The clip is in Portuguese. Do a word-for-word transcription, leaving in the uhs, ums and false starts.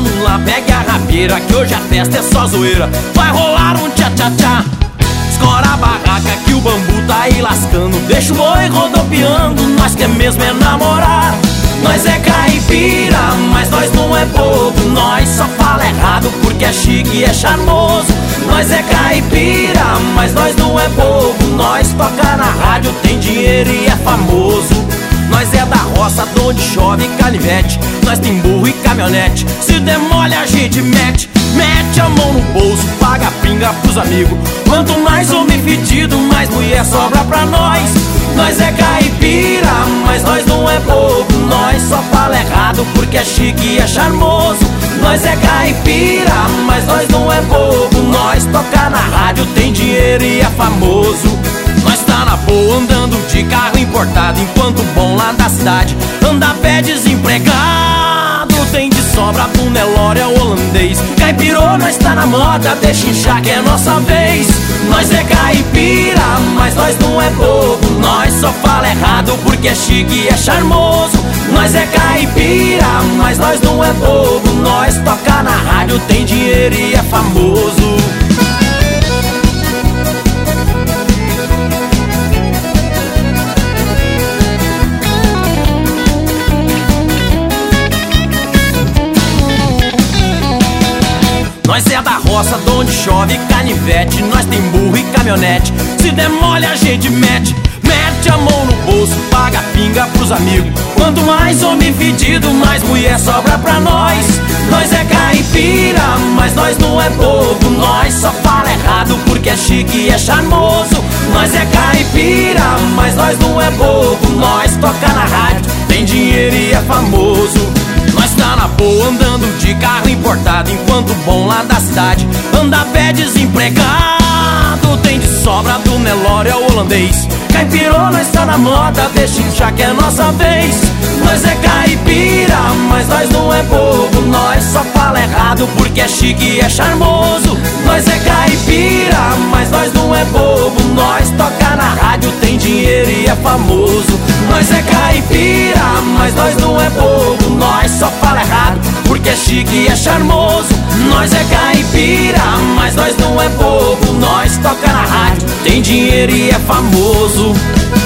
vamos lá, pegue a rapieira, que hoje a festa é só zoeira. Vai rolar um tchá-tchá-tchá. Escora a barraca que o bambu tá aí lascando. Deixa o boi rodopiando, nós quer mesmo é namorar. Nós é caipira, mas nós não é bobo. Nós só fala errado porque é chique e é charmoso. Nós é caipira, mas nós não é bobo. Nós toca na rádio, tem dinheiro e é famoso. Nós é da roça, donde chove canivete. Nós tem burro e caminhonete. Se demole a gente mete. Mete a mão no bolso, paga a pinga pros amigos. Quanto mais homem fedido, mais mulher sobra pra nós. Nós é caipira, mas nós não é bobo. Nós só fala errado porque é chique e é charmoso. Nós é caipira, mas nós não é bobo. Nós toca na rádio, tem dinheiro e é famoso. Nós tá na boa andando de carro importado, enquanto o bom lá da cidade anda a pé desempregado. Tem de sobra do Nelore ao holandês. Caipirô, nós tá na moda, deixa inchar que é nossa vez. Nós é caipira, mas nós não é bobo. Nós só fala errado porque é chique e é charmoso. Nós é caipira, mas nós não é bobo. Nós toca na rádio, tem dinheiro e é famoso. Nós é da roça, donde chove canivete. Nós tem burro e caminhonete. Se demole a gente mete. Mete a mão no bolso, paga a pinga pros amigos. Quanto mais homem fedido, mais mulher sobra pra nós. Nós é caipira, mas nós não é bobo. Nós só fala errado porque é chique e é charmoso. Nós é caipira, mas nós não é bobo. Nós toca na rádio, tem dinheiro e é famoso. Nós tá na boa andando de carro importado, enquanto o bom lá da cidade anda a pé desempregado. Tem de sobra do Nelore ao holandês. Caipirô, nós tá na moda, deixa inchar que é nossa vez. Nós é caipira, mas nós não é bobo. Nós só fala errado porque é chique e é charmoso. Nós é caipira, mas nós não é bobo. Nós toca na rádio, tem dinheiro e é famoso. Nós é caipira, mas nós não é bobo. Nós só fala errado porque é chique e é charmoso. Nós é caipira, mas nós não é bobo. Nós toca na rádio, tem dinheiro e é famoso.